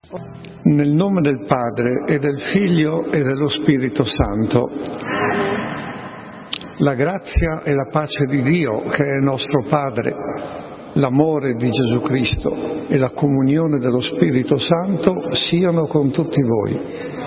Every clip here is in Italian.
Nel nome del Padre e del Figlio e dello Spirito Santo. La grazia e la pace di Dio, che è nostro Padre, l'amore di Gesù Cristo e la comunione dello Spirito Santo siano con tutti voi.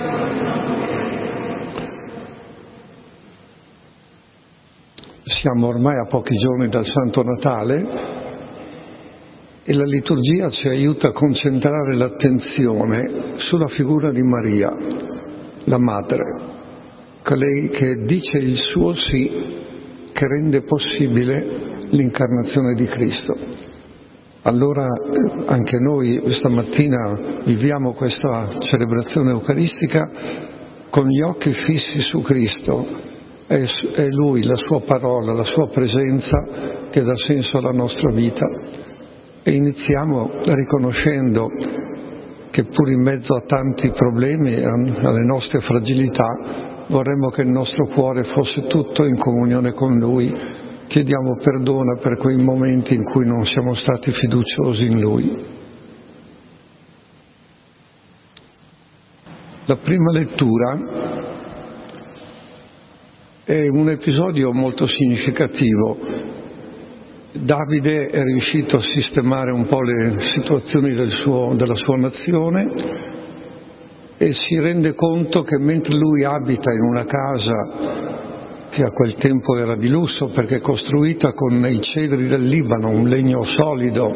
Siamo ormai a pochi giorni dal Santo Natale e la liturgia ci aiuta a concentrare l'attenzione sulla figura di Maria, la Madre, colei che dice il suo sì, che rende possibile l'incarnazione di Cristo. Allora anche noi questa mattina viviamo questa celebrazione eucaristica con gli occhi fissi su Cristo. È Lui, la Sua parola, la Sua presenza che dà senso alla nostra vita. E iniziamo riconoscendo che pur in mezzo a tanti problemi e alle nostre fragilità vorremmo che il nostro cuore fosse tutto in comunione con Lui. Chiediamo perdono per quei momenti in cui non siamo stati fiduciosi in Lui. La prima lettura è un episodio molto significativo. Davide è riuscito a sistemare un po' le situazioni della sua nazione e si rende conto che mentre lui abita in una casa che a quel tempo era di lusso perché costruita con i cedri del Libano, un legno solido,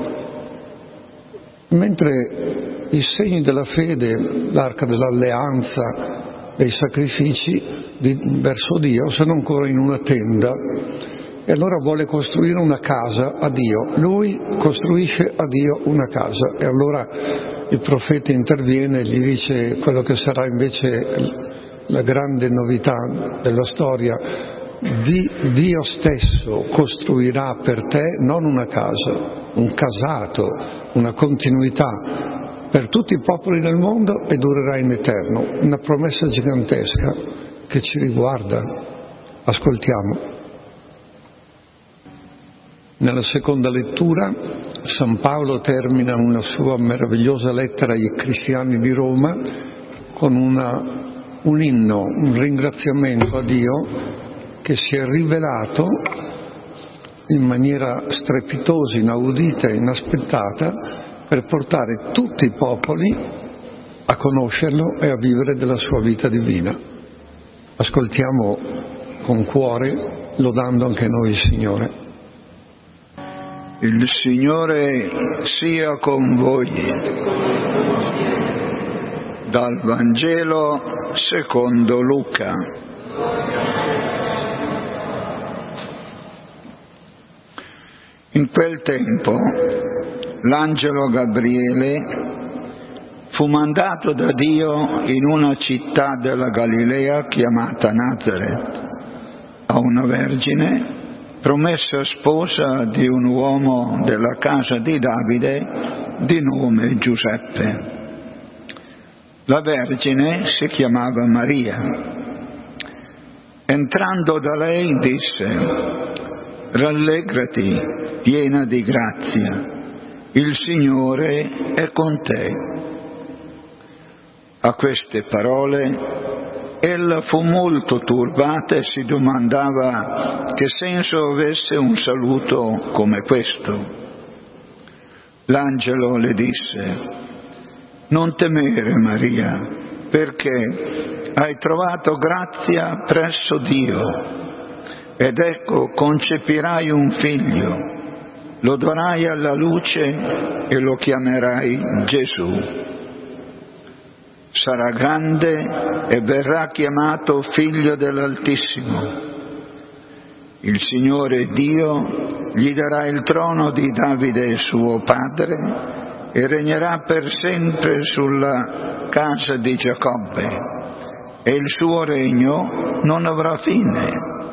mentre i segni della fede, l'arca dell'alleanza e i sacrifici verso Dio sono ancora in una tenda. E allora vuole costruire una casa a Dio. Lui costruisce a Dio una casa. E allora il profeta interviene e gli dice quello che sarà invece la grande novità della storia. Dio stesso costruirà per te non una casa, un casato, una continuità per tutti i popoli del mondo e durerà in eterno. Una promessa gigantesca che ci riguarda. Ascoltiamo. Nella seconda lettura San Paolo termina una sua meravigliosa lettera ai cristiani di Roma con un inno, un ringraziamento a Dio che si è rivelato in maniera strepitosa, inaudita e inaspettata per portare tutti i popoli a conoscerlo e a vivere della sua vita divina. Ascoltiamo con cuore, lodando anche noi il Signore. Il Signore sia con voi. Dal Vangelo secondo Luca. In quel tempo l'angelo Gabriele fu mandato da Dio in una città della Galilea chiamata Nazareth a una vergine promessa sposa di un uomo della casa di Davide di nome Giuseppe. La vergine si chiamava Maria. Entrando da lei disse: rallegrati, piena di grazia, il Signore è con te. A queste parole ella fu molto turbata e si domandava che senso avesse un saluto come questo. L'angelo le disse: non temere, Maria, perché hai trovato grazia presso Dio, ed ecco concepirai un figlio, lo darai alla luce e lo chiamerai Gesù. Sarà grande e verrà chiamato Figlio dell'Altissimo. Il Signore Dio gli darà il trono di Davide suo padre e regnerà per sempre sulla casa di Giacobbe e il suo regno non avrà fine.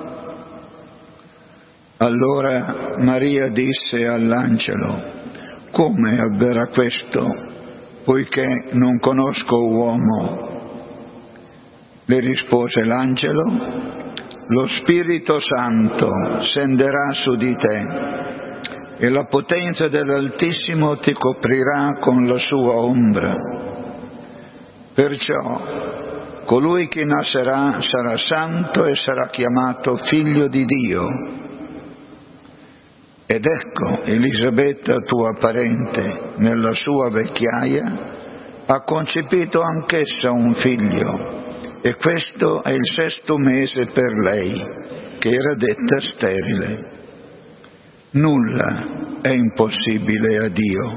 Allora Maria disse all'angelo: come avverrà questo, poiché non conosco uomo? Le rispose l'angelo: lo Spirito Santo scenderà su di te e la potenza dell'Altissimo ti coprirà con la sua ombra. Perciò colui che nascerà sarà santo e sarà chiamato figlio di Dio. Ed ecco, Elisabetta, tua parente, nella sua vecchiaia, ha concepito anch'essa un figlio, e questo è il 6° mese per lei, che era detta sterile. Nulla è impossibile a Dio.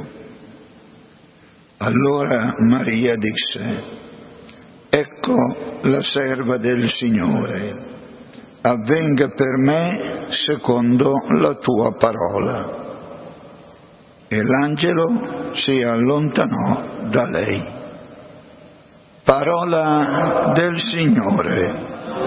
Allora Maria disse: ecco la serva del Signore, avvenga per me secondo la tua parola. E l'angelo si allontanò da lei. Parola del Signore.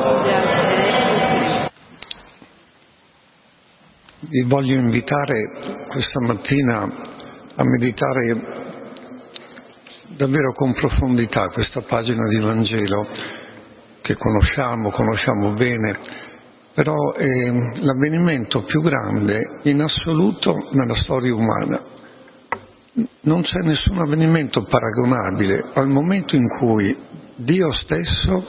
Vi voglio invitare questa mattina a meditare davvero con profondità questa pagina di Vangelo che conosciamo bene, però è l'avvenimento più grande in assoluto nella storia umana. Non c'è nessun avvenimento paragonabile al momento in cui Dio stesso,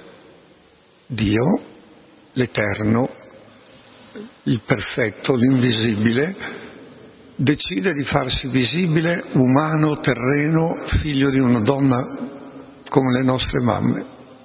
Dio, l'Eterno, il perfetto, l'invisibile, decide di farsi visibile, umano, terreno, figlio di una donna come le nostre mamme.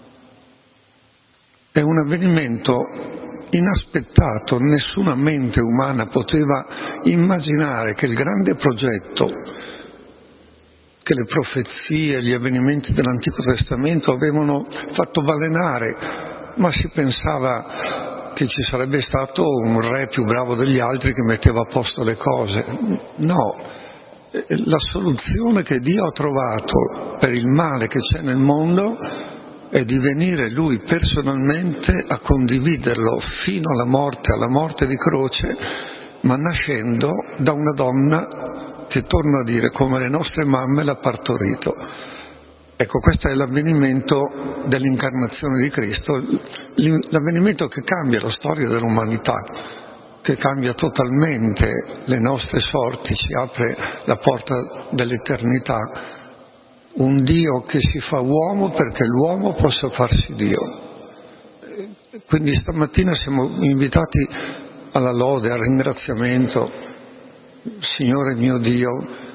È un avvenimento inaspettato, nessuna mente umana poteva immaginare che il grande progetto che le profezie, gli avvenimenti dell'Antico Testamento avevano fatto balenare, ma si pensava che ci sarebbe stato un re più bravo degli altri che metteva a posto le cose. No, la soluzione che Dio ha trovato per il male che c'è nel mondo è di venire Lui personalmente a condividerlo fino alla morte di croce, ma nascendo da una donna che, torno a dire, come le nostre mamme l'ha partorito. Ecco, questo è l'avvenimento dell'incarnazione di Cristo, l'avvenimento che cambia la storia dell'umanità, che cambia totalmente le nostre sorti, ci apre la porta dell'eternità. Un Dio che si fa uomo perché l'uomo possa farsi Dio. Quindi stamattina siamo invitati alla lode, al ringraziamento. Signore mio Dio,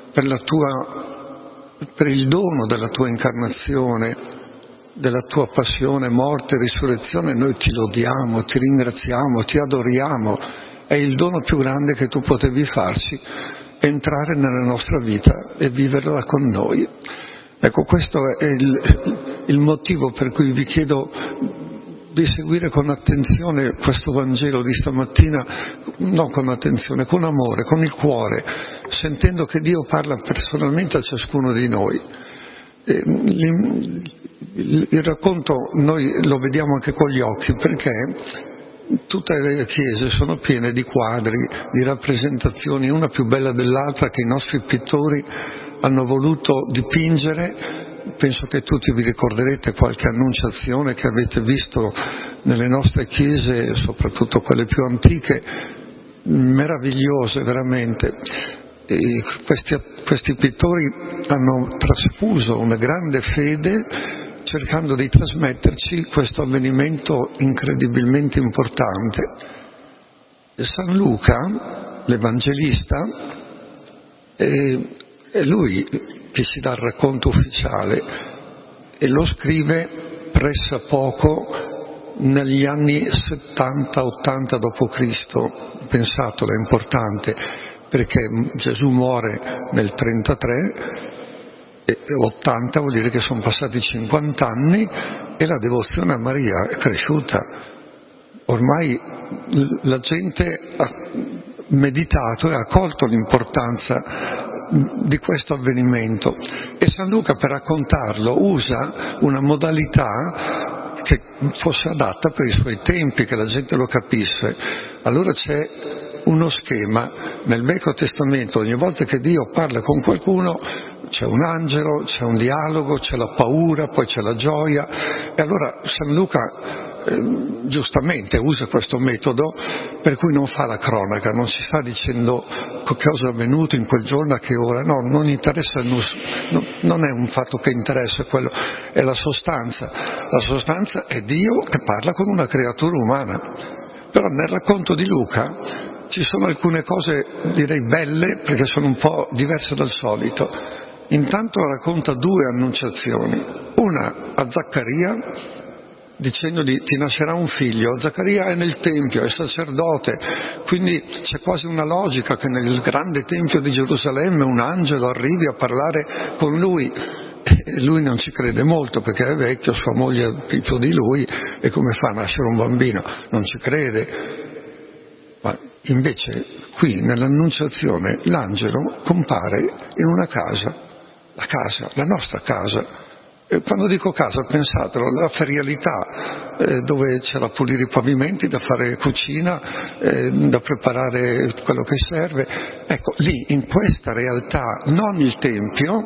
per il dono della tua incarnazione, della tua passione, morte e risurrezione, noi ti lodiamo, ti ringraziamo, ti adoriamo. È il dono più grande che tu potevi farci, entrare nella nostra vita e viverla con noi. Ecco, questo è il motivo per cui vi chiedo di seguire con attenzione questo Vangelo di stamattina, non con attenzione, con amore, con il cuore, sentendo che Dio parla personalmente a ciascuno di noi. Il racconto noi lo vediamo anche con gli occhi, perché tutte le chiese sono piene di quadri, di rappresentazioni, una più bella dell'altra, che i nostri pittori hanno voluto dipingere. Penso che tutti vi ricorderete qualche annunciazione che avete visto nelle nostre chiese, soprattutto quelle più antiche, meravigliose veramente. E questi pittori hanno trasfuso una grande fede cercando di trasmetterci questo avvenimento incredibilmente importante. San Luca, l'Evangelista, è lui che ci dà il racconto ufficiale e lo scrive pressappoco negli anni 70-80 d.C. Pensatelo, è importante, perché Gesù muore nel 33 e 80 vuol dire che sono passati 50 anni e la devozione a Maria è cresciuta. Ormai la gente ha meditato e ha colto l'importanza di questo avvenimento, e San Luca, per raccontarlo, usa una modalità che fosse adatta per i suoi tempi, che la gente lo capisse. Allora c'è uno schema nel Vecchio Testamento: ogni volta che Dio parla con qualcuno c'è un angelo, c'è un dialogo, c'è la paura, poi c'è la gioia. E allora San Luca giustamente usa questo metodo per cui non fa la cronaca, non si sta dicendo cosa è avvenuto in quel giorno, a che ora, no, non interessa, non è un fatto che interessa, quello è la sostanza. La sostanza è Dio che parla con una creatura umana. Però nel racconto di Luca ci sono alcune cose, direi, belle, perché sono un po' diverse dal solito. Intanto racconta 2 annunciazioni, una a Zaccaria, dicendogli ti nascerà un figlio. Zaccaria è nel Tempio, è sacerdote, quindi c'è quasi una logica che nel grande Tempio di Gerusalemme un angelo arrivi a parlare con lui. E lui non ci crede molto perché è vecchio, sua moglie è più di lui, e come fa a nascere un bambino? Non ci crede. Ma invece qui nell'Annunciazione l'angelo compare in una casa, la nostra casa. E quando dico casa, pensatelo, la ferialità, dove c'è da pulire i pavimenti, da fare cucina, da preparare quello che serve. Ecco, lì in questa realtà, non il Tempio,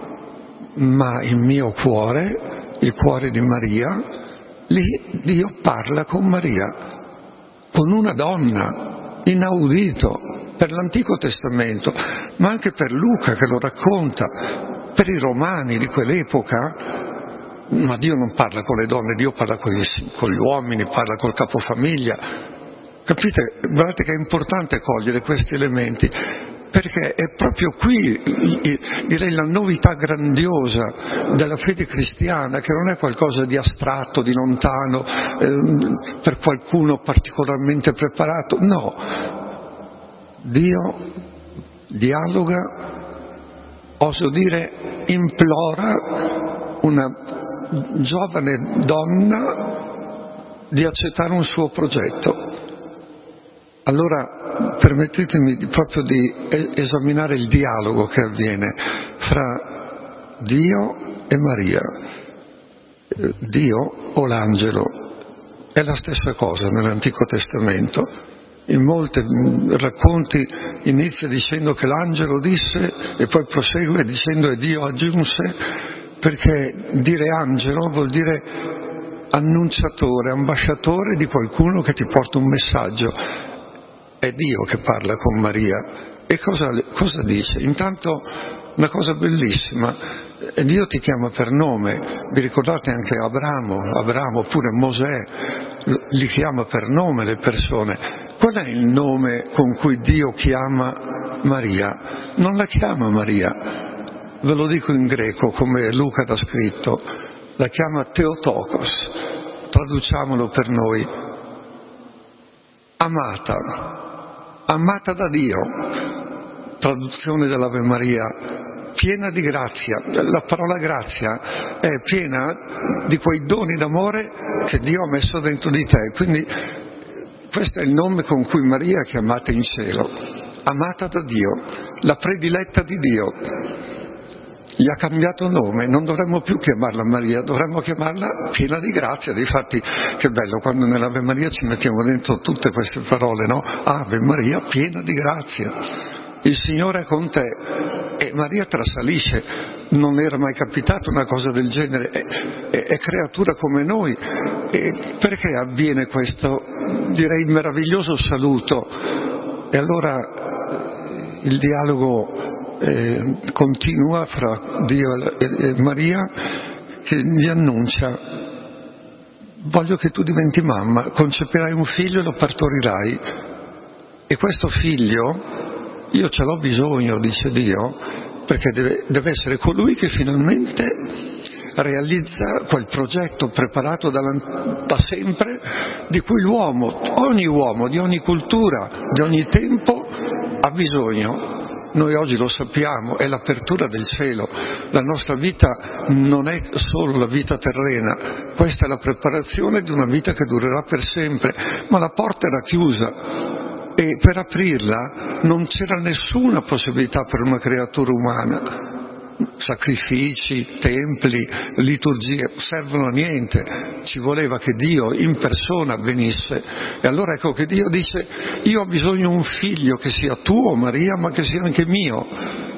ma il mio cuore, il cuore di Maria, lì Dio parla con Maria, con una donna, inaudito per l'Antico Testamento, ma anche per Luca che lo racconta, per i romani di quell'epoca. Ma Dio non parla con le donne, Dio parla con gli uomini, parla col capofamiglia. Capite? Guardate che è importante cogliere questi elementi, perché è proprio qui, direi, la novità grandiosa della fede cristiana, che non è qualcosa di astratto, di lontano, per qualcuno particolarmente preparato. No, Dio dialoga, oso dire, implora una giovane donna di accettare un suo progetto. Allora permettetemi proprio di esaminare il dialogo che avviene fra Dio e Maria. Dio o l'angelo è la stessa cosa nell'Antico Testamento. In molti racconti inizia dicendo che l'angelo disse e poi prosegue dicendo e Dio aggiunse, perché dire angelo vuol dire annunciatore, ambasciatore di qualcuno che ti porta un messaggio. È Dio che parla con Maria. E cosa dice? Intanto una cosa bellissima, Dio ti chiama per nome. Vi ricordate anche Abramo oppure Mosè, li chiama per nome le persone. Qual è il nome con cui Dio chiama Maria? Non la chiama Maria, ve lo dico in greco come Luca l'ha scritto, la chiama Theotokos, traduciamolo per noi, amata da Dio, traduzione dell'Ave Maria, piena di grazia. La parola grazia è piena di quei doni d'amore che Dio ha messo dentro di te, quindi questo è il nome con cui Maria è chiamata in cielo, amata da Dio, la prediletta di Dio. Gli ha cambiato nome, non dovremmo più chiamarla Maria, dovremmo chiamarla piena di grazia. Difatti, che bello quando nell'Ave Maria ci mettiamo dentro tutte queste parole, no? Ave Maria, piena di grazia, il Signore è con te. E Maria trasalisce, non era mai capitata una cosa del genere, è creatura come noi. E perché avviene questo, direi, meraviglioso saluto? E allora il dialogo continua fra Dio e Maria, che gli annuncia: voglio che tu diventi mamma, concepirai un figlio e lo partorirai, e questo figlio io ce l'ho bisogno, dice Dio, perché deve essere colui che finalmente realizza quel progetto preparato da sempre, di cui ogni uomo di ogni cultura, di ogni tempo ha bisogno. Noi oggi lo sappiamo, è l'apertura del cielo. La nostra vita non è solo la vita terrena, questa è la preparazione di una vita che durerà per sempre, ma la porta era chiusa e per aprirla non c'era nessuna possibilità per una creatura umana. Sacrifici, templi, liturgie servono a niente, ci voleva che Dio in persona venisse. E allora ecco che Dio dice: io ho bisogno di un figlio che sia tuo, Maria, ma che sia anche mio.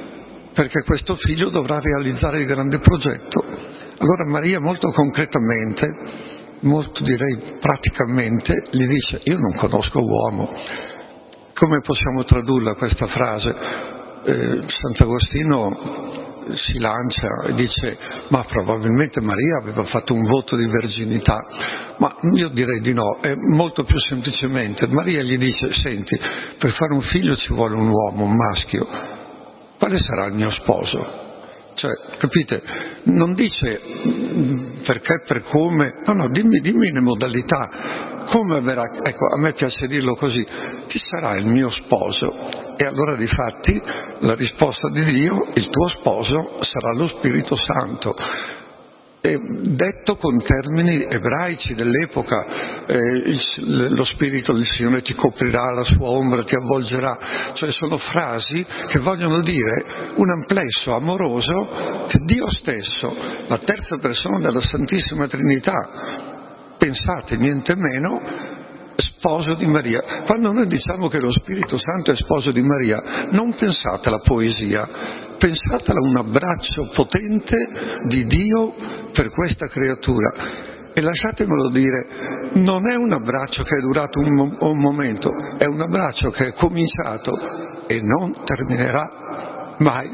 perché questo figlio dovrà realizzare il grande progetto. Allora Maria molto concretamente, molto direi praticamente, gli dice: io non conosco uomo. Come possiamo tradurla questa frase? Sant'Agostino si lancia e dice: ma probabilmente Maria aveva fatto un voto di verginità. Ma io direi di no, è molto più semplicemente. Maria gli dice: senti, per fare un figlio ci vuole un uomo, un maschio, quale sarà il mio sposo? Cioè, capite? Non dice perché, per come, no, dimmi le modalità. Come avverrà? Ecco, a me piace dirlo così: chi sarà il mio sposo? E allora difatti la risposta di Dio: il tuo sposo sarà lo Spirito Santo. E detto con termini ebraici dell'epoca, lo Spirito del Signore ti coprirà, la sua ombra ti avvolgerà, cioè sono frasi che vogliono dire un amplesso amoroso che Dio stesso, la terza persona della Santissima Trinità, pensate, niente meno, sposo di Maria. Quando noi diciamo che lo Spirito Santo è sposo di Maria, non pensate alla poesia, pensatela a un abbraccio potente di Dio per questa creatura. E lasciatemelo dire, non è un abbraccio che è durato un momento, è un abbraccio che è cominciato e non terminerà mai.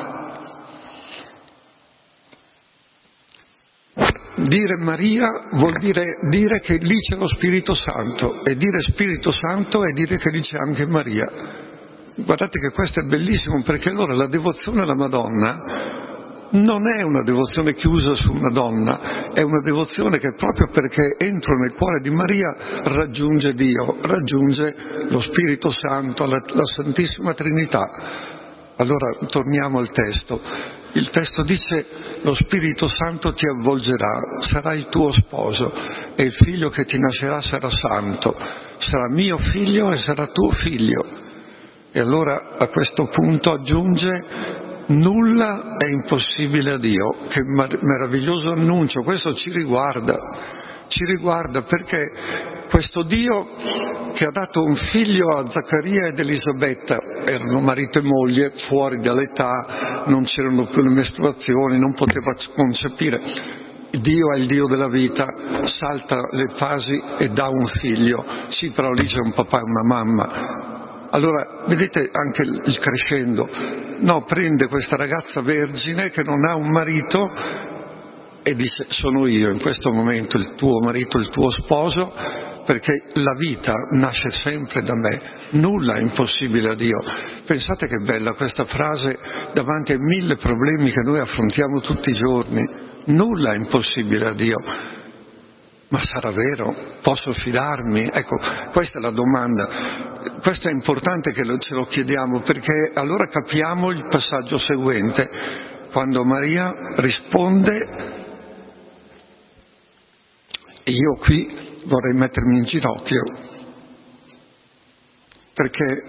Dire Maria vuol dire che lì c'è lo Spirito Santo, e dire Spirito Santo è dire che lì c'è anche Maria. Guardate che questo è bellissimo, perché allora la devozione alla Madonna non è una devozione chiusa su una donna, è una devozione che proprio perché entro nel cuore di Maria raggiunge Dio, raggiunge lo Spirito Santo, la Santissima Trinità. Allora torniamo al testo. Il testo dice: lo Spirito Santo ti avvolgerà, sarà il tuo sposo e il figlio che ti nascerà sarà santo, sarà mio figlio e sarà tuo figlio. E allora a questo punto aggiunge: nulla è impossibile a Dio. Che meraviglioso annuncio, questo ci riguarda perché questo Dio che ha dato un figlio a Zaccaria ed Elisabetta, erano marito e moglie, fuori dall'età, non c'erano più le mestruazioni, non poteva concepire. Dio è il Dio della vita, salta le fasi e dà un figlio. Sì, però lì c'è un papà e una mamma. Allora, vedete anche il crescendo. No, prende questa ragazza vergine che non ha un marito e dice: sono io in questo momento il tuo marito, il tuo sposo, perché la vita nasce sempre da me, nulla è impossibile a Dio. Pensate che bella questa frase davanti ai 1000 problemi che noi affrontiamo tutti i giorni: nulla è impossibile a Dio. Ma sarà vero? Posso fidarmi? Ecco, questa è la domanda. Questo è importante che ce lo chiediamo, perché allora capiamo il passaggio seguente, quando Maria risponde. E io qui vorrei mettermi in ginocchio, perché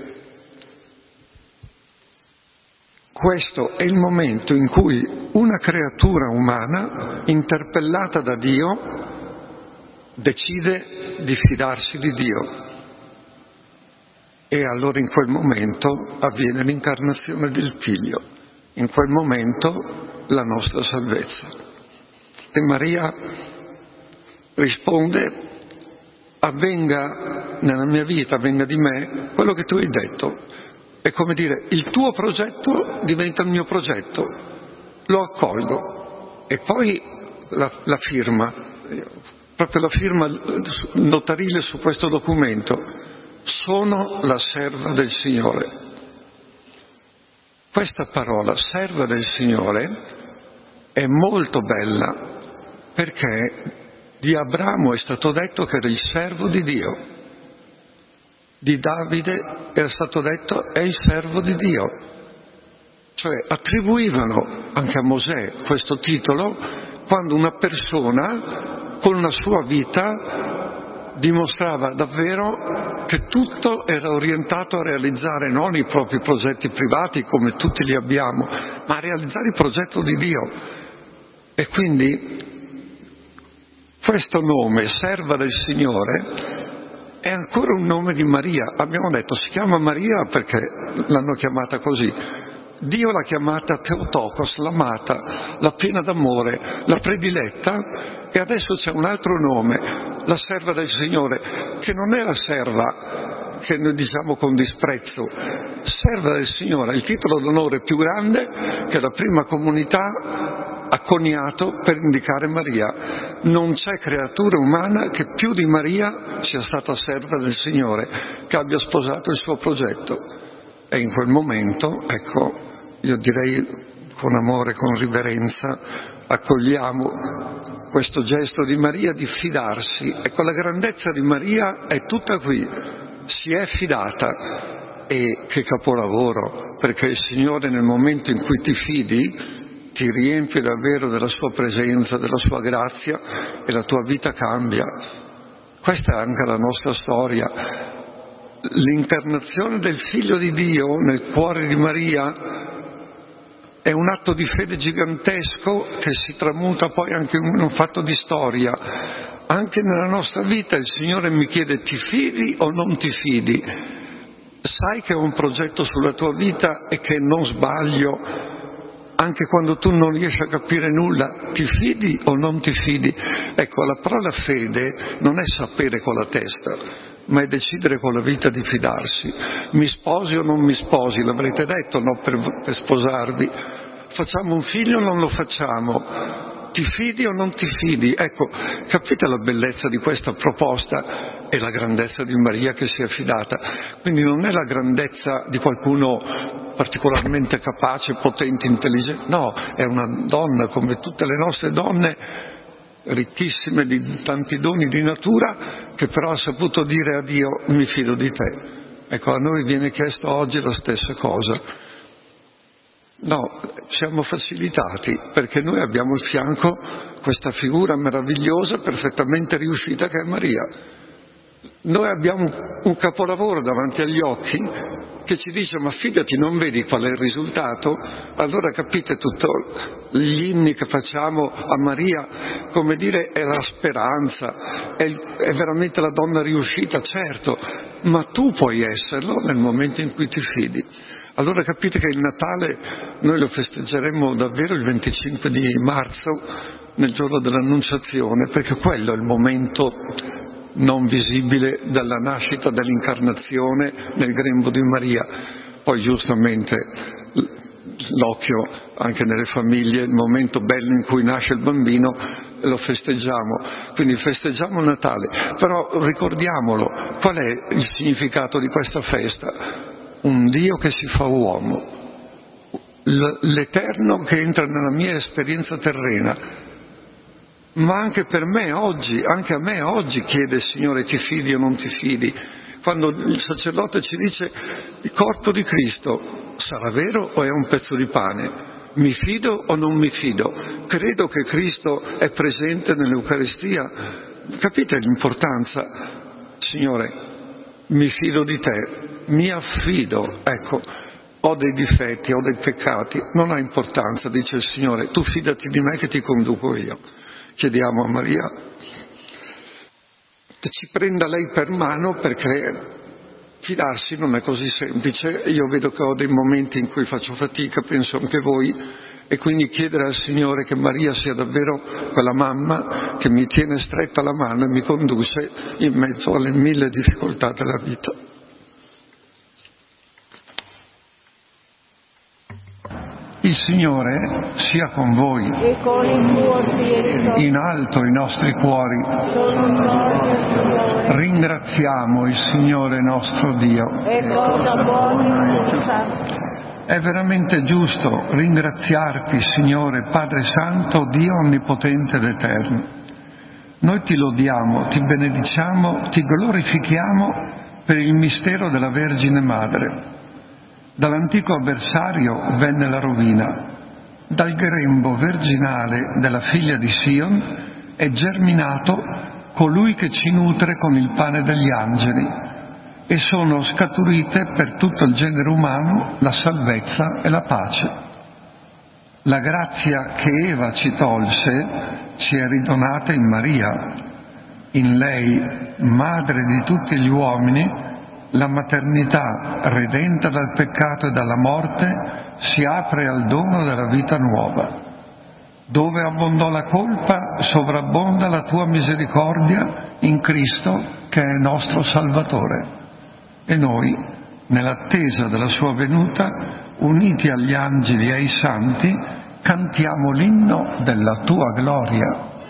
questo è il momento in cui una creatura umana, interpellata da Dio, decide di fidarsi di Dio. E allora in quel momento avviene l'incarnazione del Figlio, in quel momento la nostra salvezza. E Maria risponde: avvenga nella mia vita, avvenga di me quello che tu hai detto. È come dire: il tuo progetto diventa il mio progetto, lo accolgo. E poi la firma, proprio la firma notarile su questo documento: sono la serva del Signore. Questa parola, serva del Signore, è molto bella, perché di Abramo è stato detto che era il servo di Dio, di Davide era stato detto è il servo di Dio. Cioè attribuivano anche a Mosè questo titolo quando una persona con la sua vita dimostrava davvero che tutto era orientato a realizzare non i propri progetti privati come tutti li abbiamo, ma a realizzare il progetto di Dio. E quindi questo nome, serva del Signore, è ancora un nome di Maria. Abbiamo detto si chiama Maria perché l'hanno chiamata così, Dio l'ha chiamata Theotokos, l'amata, la piena d'amore, la prediletta, e adesso c'è un altro nome, la serva del Signore, che non è la serva che noi diciamo con disprezzo. Serva del Signore è il titolo d'onore più grande che la prima comunità ha coniato per indicare Maria. Non c'è creatura umana che più di Maria sia stata serva del Signore, che abbia sposato il suo progetto. E in quel momento, ecco, io direi con amore, con riverenza, accogliamo questo gesto di Maria di fidarsi. Ecco, la grandezza di Maria è tutta qui, si è fidata, e che capolavoro, perché il Signore nel momento in cui ti fidi ti riempie davvero della sua presenza, della sua grazia, e la tua vita cambia. Questa è anche la nostra storia. L'incarnazione del Figlio di Dio nel cuore di Maria è un atto di fede gigantesco che si tramuta poi anche in un fatto di storia. Anche nella nostra vita il Signore mi chiede: ti fidi o non ti fidi? Sai che ho un progetto sulla tua vita e che non sbaglio, anche quando tu non riesci a capire nulla. Ti fidi o non ti fidi? Ecco, la parola fede non è sapere con la testa, ma è decidere con la vita di fidarsi. Mi sposi o non mi sposi? L'avrete detto, no, per sposarvi. Facciamo un figlio o non lo facciamo? Ti fidi o non ti fidi? Ecco, capite la bellezza di questa proposta e la grandezza di Maria che si è fidata. Quindi non è la grandezza di qualcuno particolarmente capace, potente, intelligente. No, è una donna come tutte le nostre donne, ricchissime di tanti doni di natura, che però ha saputo dire a Dio: mi fido di te. Ecco, a noi viene chiesto oggi la stessa cosa. No, siamo facilitati perché noi abbiamo al fianco questa figura meravigliosa, perfettamente riuscita, che è Maria. Noi abbiamo un capolavoro davanti agli occhi che ci dice: ma fidati, non vedi qual è il risultato? Allora capite, tutti gli inni che facciamo a Maria, come dire, è la speranza, è veramente la donna riuscita, certo, ma tu puoi esserlo nel momento in cui ti fidi. Allora capite che il Natale noi lo festeggeremo davvero il 25 di marzo, nel giorno dell'Annunciazione, perché quello è il momento non visibile della nascita, dell'incarnazione nel grembo di Maria. Poi giustamente l'occhio anche nelle famiglie, il momento bello in cui nasce il bambino, lo festeggiamo, quindi festeggiamo il Natale, però ricordiamolo, qual è il significato di questa festa? Un Dio che si fa uomo, l'Eterno che entra nella mia esperienza terrena. Ma anche per me oggi, anche a me oggi chiede il Signore: ti fidi o non ti fidi? Quando il sacerdote ci dice: il corpo di Cristo sarà vero o è un pezzo di pane? Mi fido o non mi fido? Credo che Cristo è presente nell'Eucaristia. Capite l'importanza? Signore, mi fido di te, mi affido. Ecco, ho dei difetti, ho dei peccati, non ha importanza, dice il Signore, tu fidati di me che ti conduco io. Chiediamo a Maria che ci prenda lei per mano, perché fidarsi non è così semplice. Io vedo che ho dei momenti in cui faccio fatica, penso anche voi, e quindi chiedere al Signore che Maria sia davvero quella mamma che mi tiene stretta la mano e mi conduce in mezzo alle 1000 difficoltà della vita. Il Signore sia con voi, e con il tuo spirito. In alto i nostri cuori. Ringraziamo il Signore nostro Dio. È cosa buona e giusta. È veramente giusto ringraziarti, Signore, Padre Santo, Dio Onnipotente ed Eterno. Noi ti lodiamo, ti benediciamo, ti glorifichiamo per il mistero della Vergine Madre. Dall'antico avversario venne la rovina, dal grembo virginale della figlia di Sion è germinato colui che ci nutre con il pane degli angeli, e sono scaturite per tutto il genere umano la salvezza e la pace. La grazia che Eva ci tolse ci è ridonata in Maria. In lei, madre di tutti gli uomini, la maternità, redenta dal peccato e dalla morte, si apre al dono della vita nuova. Dove abbondò la colpa, sovrabbonda la tua misericordia in Cristo, che è nostro Salvatore. E noi, nell'attesa della sua venuta, uniti agli angeli e ai santi, cantiamo l'inno della tua gloria.